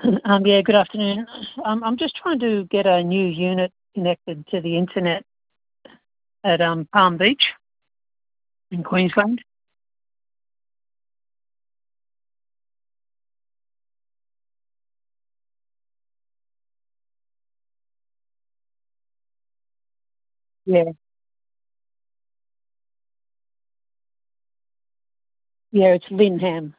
Yeah, good afternoon. I'm just trying to get a new unit connected to the internet at Palm Beach in Queensland. Yeah, yeah, it's Linham.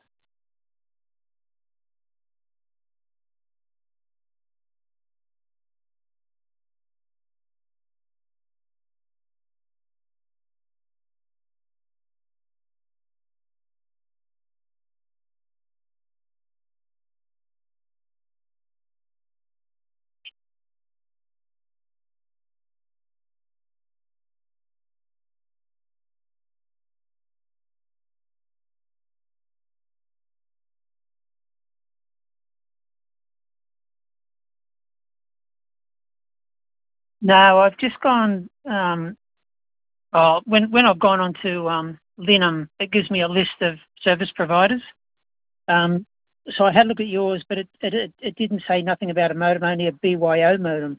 No, I've just gone. When I've gone onto Linham, it gives me a list of service providers. Um, so I had a look at yours, but it didn't say nothing about a modem, only a BYO modem.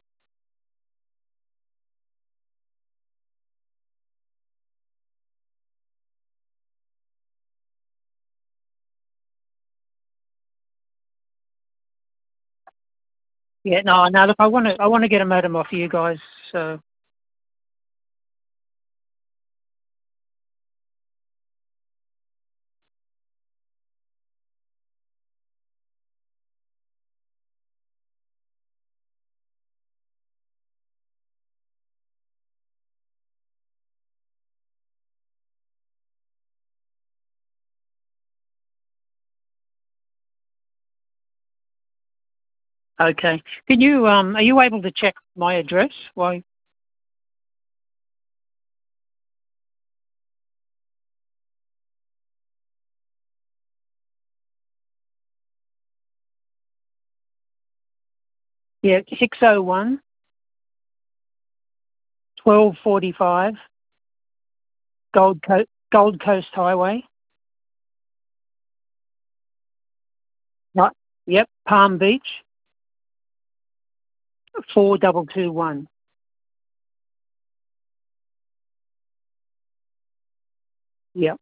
Yeah, no, no. Look, I want to get a modem off you guys. So okay. Can you are you able to check my address? Why? Yeah, 601 1245 Gold Coast Highway. Right. Yep. Palm Beach 4221. Yep.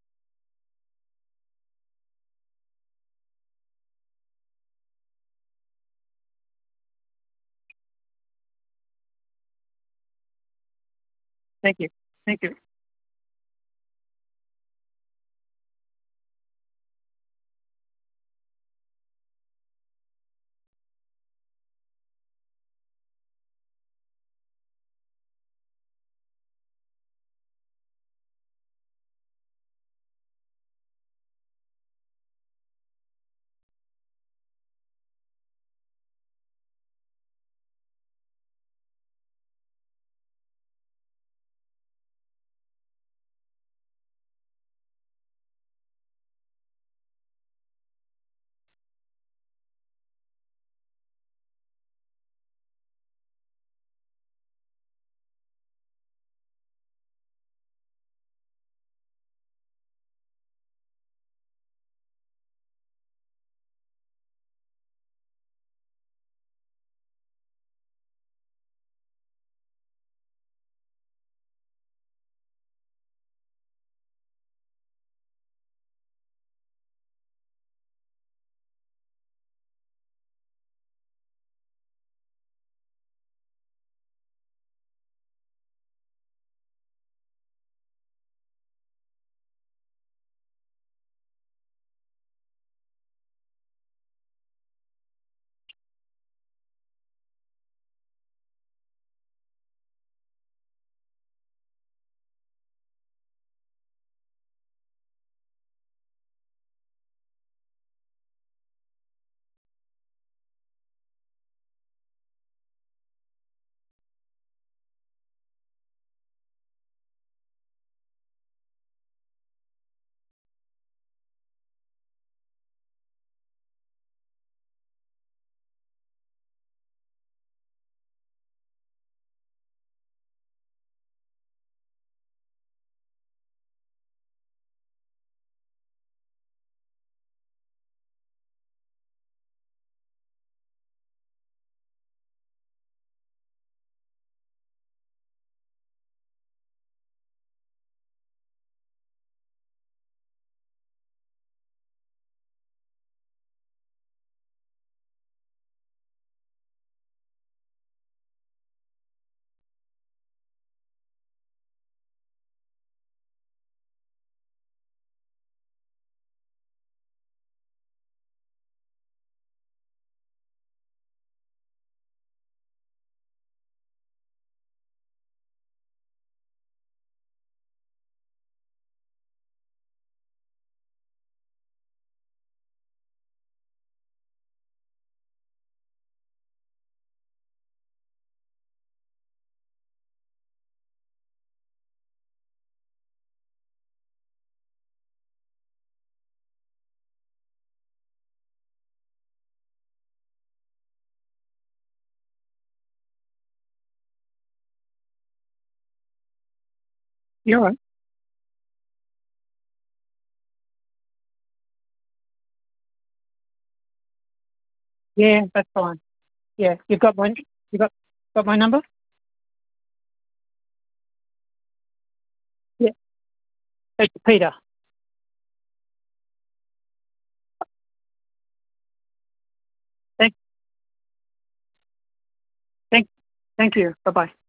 Thank you. Thank you. You're right. Yeah, that's fine. Yeah, you got my number? Yeah, it's Peter. Thank, thank, thank you. Bye bye.